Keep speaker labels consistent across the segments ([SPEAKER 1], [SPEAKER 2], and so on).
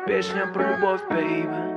[SPEAKER 1] песня про любовь, baby.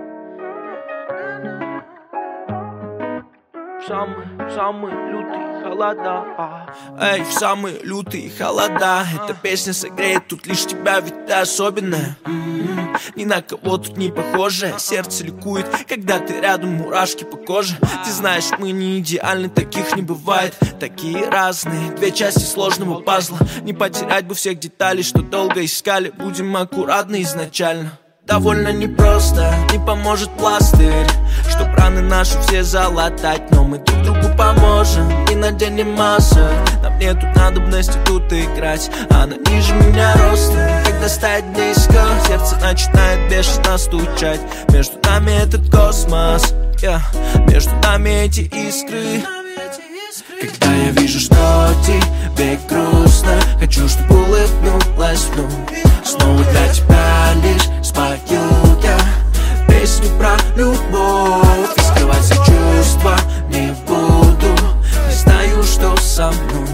[SPEAKER 1] В самые лютые холода.
[SPEAKER 2] Эй, в самые лютые холода эта песня согреет тут лишь тебя, ведь ты особенная. Ни на кого тут не похожая. Сердце ликует, когда ты рядом, мурашки по коже. Ты знаешь, мы не идеальны, таких не бывает. Такие разные, две части сложного пазла. Не потерять бы всех деталей, что долго искали. Будем аккуратны изначально. Довольно непросто, не поможет пластырь, чтоб раны наши все залатать. Но мы друг другу поможем и наденем масок. Нам нету надобности тут играть, она ниже меня ростом. Когда стоит низко, сердце начинает бешено стучать. Между нами этот космос, между нами эти искры. Когда я вижу, что тебе грустно, хочу, чтобы улыбнулась вновь. Снова для тебя лишь спою я песню про любовь. И скрывать все чувства не буду, не знаю, что со мной.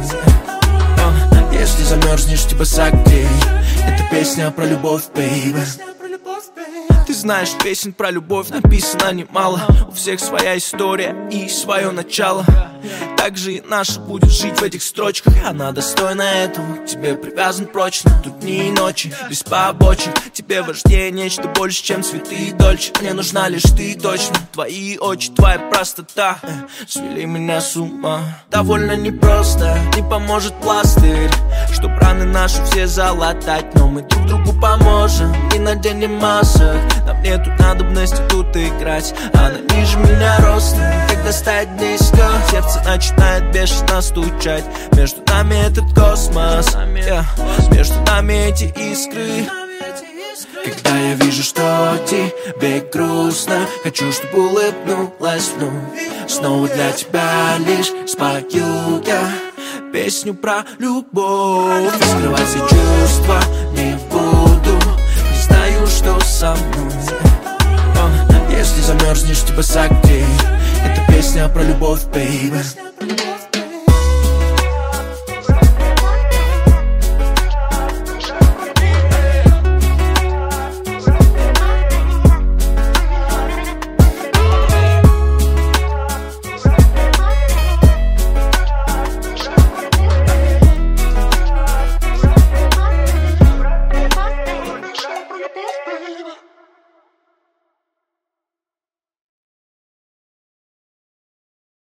[SPEAKER 2] Если замерзнешь, тебя согрей. Это песня про любовь, baby. Ты знаешь, песен про любовь написано немало. У всех своя история и свое начало. Так же и наша будет жить в этих строчках. Она достойна этого, к тебе привязан прочно. Тут дни и ночи, без побочек. Тебе важнее нечто больше, чем цветы и дольче. Мне нужна лишь ты точно. Твои очи, твоя простота свели меня с ума. Довольно непросто, не поможет пластырь, чтоб раны наши все залатать. Но мы друг другу поможем и наденем масок. Нам нету надобности тут играть, она ниже меня ростом. Когда стоит низко, сердце начинает бешено стучать. Между нами этот космос, между нами эти искры. Когда я вижу, что тебе грустно, хочу, чтобы улыбнулась вновь. Снова для тебя лишь спою я песню про любовь. Скрывать все чувства не буду, не знаю, что со мной. Если замерзнешь, тебя согрей. Это песня про любовь, baby.